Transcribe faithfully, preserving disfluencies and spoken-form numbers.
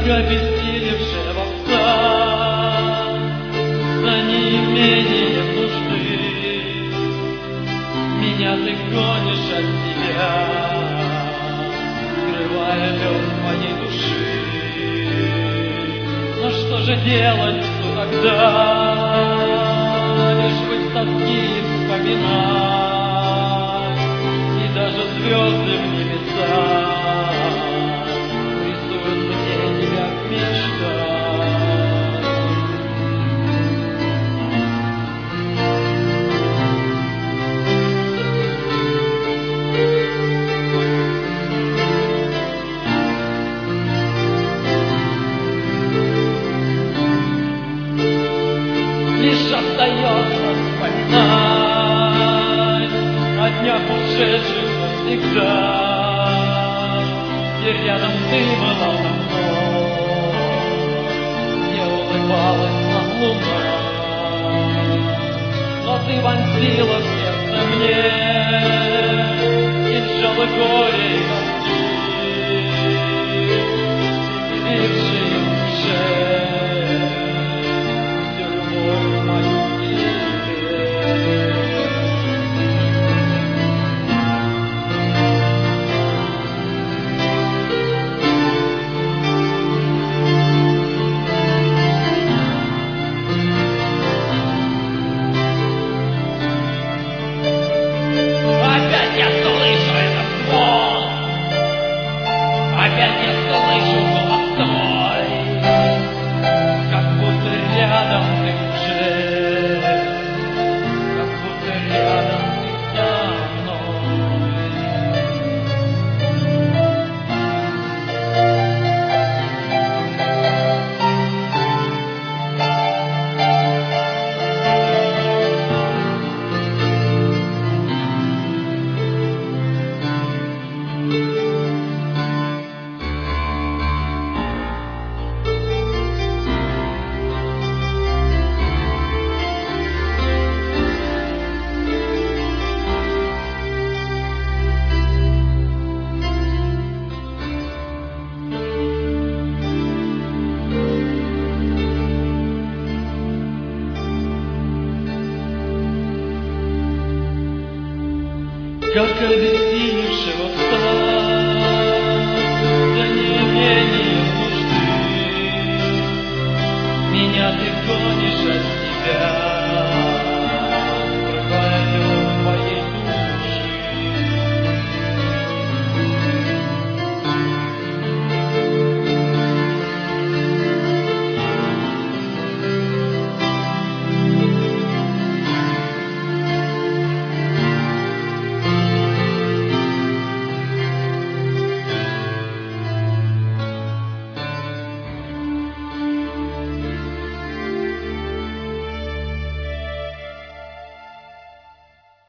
обессилевшего пса за неимением нужды. Меня ты гонишь от себя, скрывая лед моей души. Но что же делать тогда? Лишь быть тоски вспоминать, и даже звезды в небесах рисуют мне тебя в мечтах. Лишь остается вспоминать о днях ушедших навсегда, где рядом ты была со мной, где улыбалась нам луна. Но ты вонзила в сердце мне кинжалы горя и тоски, вселившие в душе всю любовь мою к тебе. Опять я слышу этот звон, опять я слышу голос твой, как будто рядом ты уже, как будто рядом ты со мной. Как обессилевшего пса за неимением нужды, меня ты гонишь от себя,